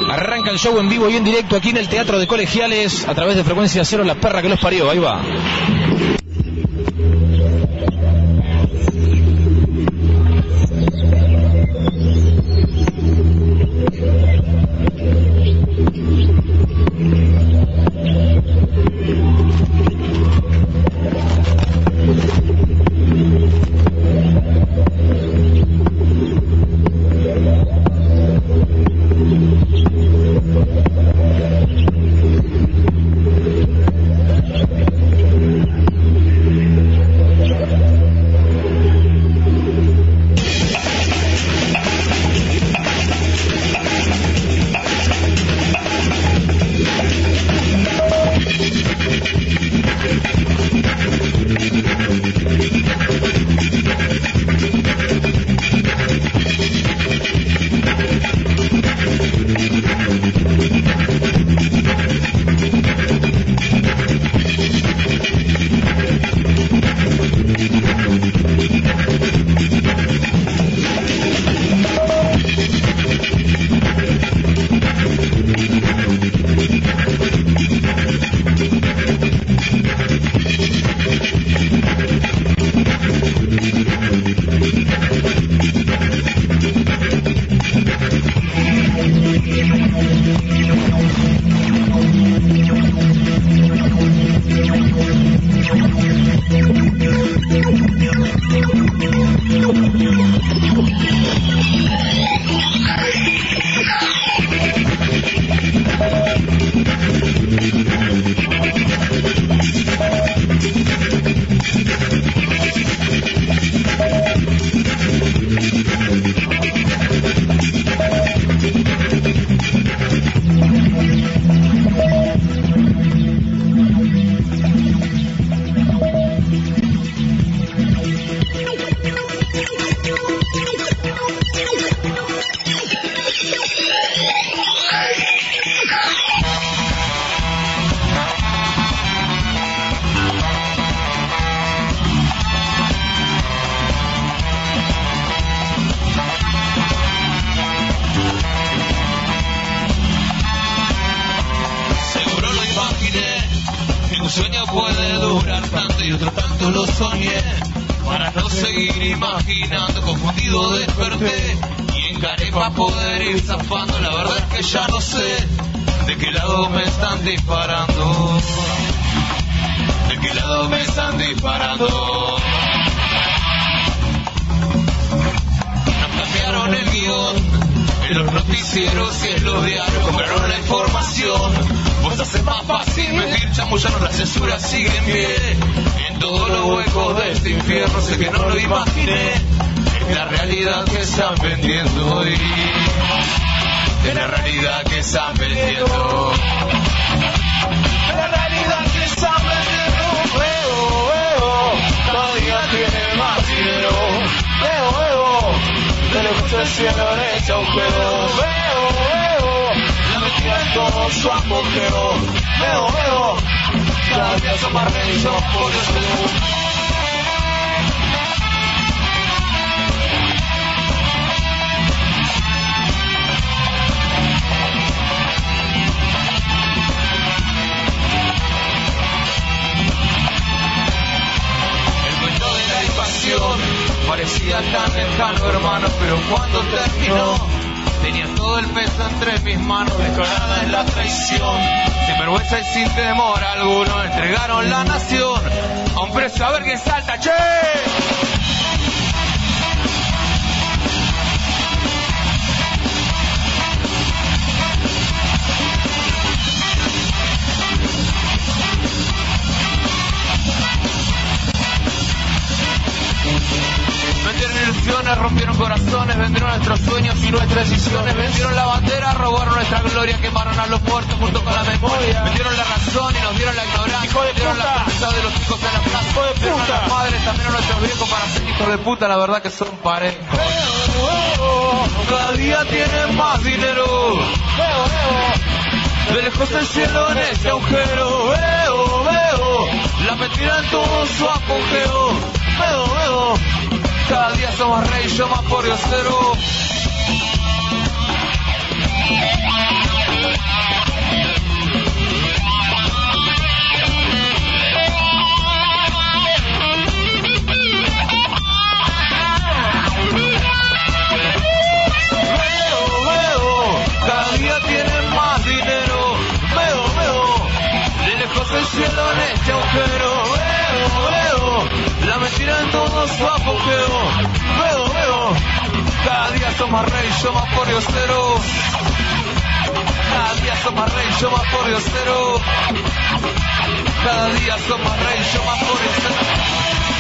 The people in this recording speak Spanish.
Arranca el show en vivo y en directo aquí en el Teatro de Colegiales a través de Frecuencia Cero, la perra que los parió. Ahí va. Parecía tan lejano, hermano, pero cuando terminó tenía todo el peso entre mis manos, declarada en la traición. Sin vergüenza y sin temor alguno entregaron la nación a un precio a ver quién salta, che. Vendieron ilusiones, rompieron corazones, vendieron nuestros sueños y nuestras decisiones, vendieron la bandera, robaron nuestra gloria, quemaron a los muertos junto con la memoria, vendieron la razón y nos dieron la ignorancia, vendieron la fuerza de los hijos en la plaza, vendieron a las madres, también a nuestros viejos para ser hijos de puta, la verdad que son parejos. Cada día tienen más dinero, de lejos el cielo en ese agujero, la mentira en todo su apogeo, cada día somos reyes, yo más por diosero. todo su apogeo. Luego, cada día sos más rey, yo más pordiosero. Cada día sos más rey, yo más pordiosero. Cada día sos más rey, yo más pordiosero.